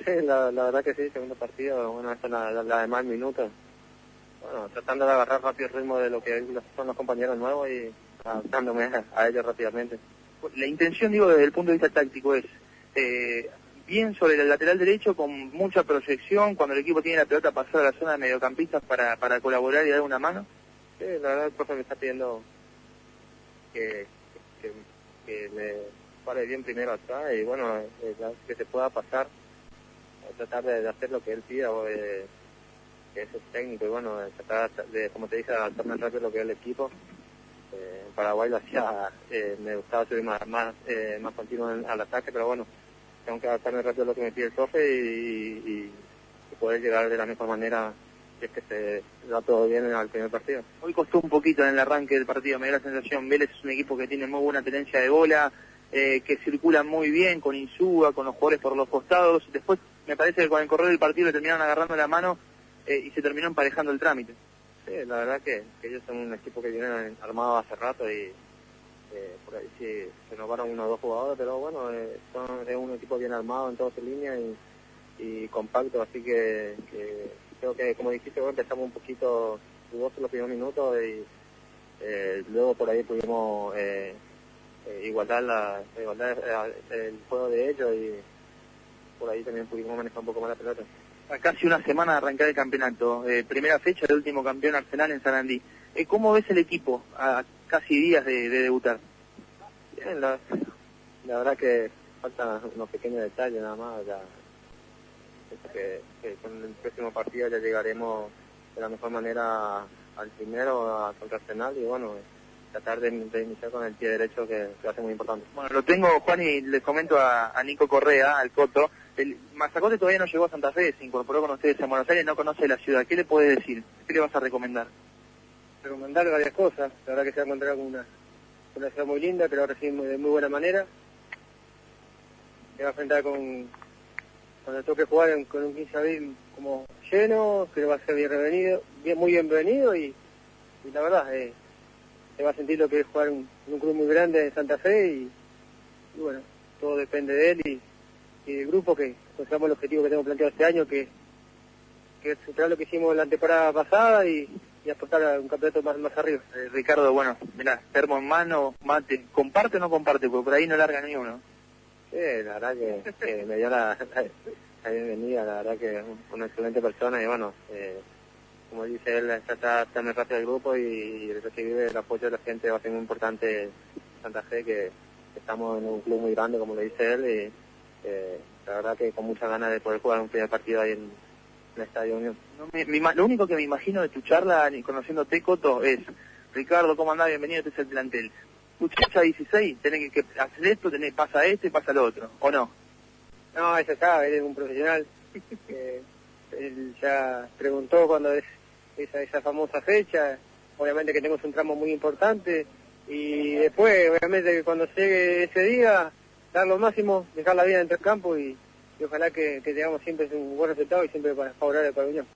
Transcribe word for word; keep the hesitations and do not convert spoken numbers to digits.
Sí, la, la verdad que sí, segundo partido, bueno, esta es la, la, la de más minutos. Bueno, tratando de agarrar rápido el ritmo de lo que son los compañeros nuevos y adaptándome a, a ellos rápidamente. La intención, digo, desde el punto de vista táctico es eh, bien sobre el lateral derecho, con mucha proyección, cuando el equipo tiene la pelota pasar a la zona de mediocampistas para, para colaborar y dar una mano. Sí, la verdad el profe me está pidiendo que, que, que me pare bien primero atrás y bueno, eh, que se pueda pasar, tratar de, de hacer lo que él pida, o de, que eso es técnico y bueno, tratar de, como te dije, adaptarme rápido lo que es el equipo. Eh, en Paraguay lo hacía, eh, me gustaba subir más, más, eh, más continuo en, al ataque, pero bueno, tengo que adaptarme rápido a lo que me pide el profe y, y, y poder llegar de la mejor manera, si es que se da todo bien al primer partido. Hoy costó un poquito en el arranque del partido, me da la sensación. Vélez es un equipo que tiene muy buena tenencia de bola, eh, que circula muy bien con Insúa, con los jugadores por los costados. Después me parece que con el correr del partido le terminaron agarrando la mano eh, y se terminó emparejando el trámite. Sí, la verdad que, que ellos son un equipo que vienen armado hace rato y eh, por ahí sí se nos van uno o dos jugadores, pero bueno, eh, son, es un equipo bien armado en toda su línea y, y compacto, así que, que creo que, como dijiste, bueno, empezamos un poquito dudosos los primeros minutos y eh, luego por ahí pudimos eh, eh, igualar, la, igualar el juego de ellos y por ahí también pudimos manejar un poco más la pelota. A casi una semana de arrancar el campeonato, eh, primera fecha del último campeón Arsenal en Sarandí. Eh, ¿Cómo ves el equipo a casi días de, de debutar? Bien, la, la verdad que faltan unos pequeños detalles nada más. Ya, que, que con el próximo partido ya llegaremos de la mejor manera al primero, a, contra Arsenal y bueno, tratar de, de iniciar con el pie derecho que, que va a ser muy importante. Bueno, lo tengo, Juan, y les comento a, a Nico Correa, al Coto. El Mazacote todavía no llegó a Santa Fe, se incorporó con ustedes a Buenos Aires, no conoce la ciudad. ¿Qué le puedes decir? ¿Qué le vas a recomendar? Recomendar varias cosas. La verdad que se va a encontrar con una, una ciudad muy linda, que lo va a recibir de muy buena manera. Se va a enfrentar con, cuando toque jugar en, con un quince abril como lleno, que va a ser bien revenido, bien, muy bienvenido y, y la verdad, eh, se va a sentir lo que es jugar un, un club muy grande en Santa Fe y, y bueno, todo depende de él y, y del grupo, que consigamos el objetivo que tenemos planteado este año, que, que es superar lo que hicimos la temporada pasada y, y apostar a un campeonato más, más arriba. Eh, Ricardo, bueno, mirá, termo en mano, mate, ¿comparte o no comparte? Porque por ahí no larga ni uno. Sí, la verdad que, que me dio la, la bienvenida, la verdad que es una excelente persona y bueno, eh, como dice él, trata de estar rápido del grupo y, y recibir el apoyo de la gente va a ser muy importante en Santa Fe, que, que estamos en un club muy grande, como le dice él, y eh, la verdad que con muchas ganas de poder jugar un primer partido ahí en, en el Estadio Unión. No, me, me, lo único que me imagino de tu charla, conociéndote, Coto, es: Ricardo, ¿cómo andás? Bienvenido, este es el plantel. Tu fecha dieciséis, tenés que, que hacer esto, tenés, pasa esto y pasa lo otro, ¿o no? No, eso sabe, él es un profesional. eh, él ya preguntó cuando es esa, esa famosa fecha, obviamente que tenemos un tramo muy importante y después, obviamente, que cuando llegue ese día, dar lo máximo, dejar la vida dentro del campo y, y ojalá que, que tengamos siempre un buen resultado y siempre para favorable para la Unión.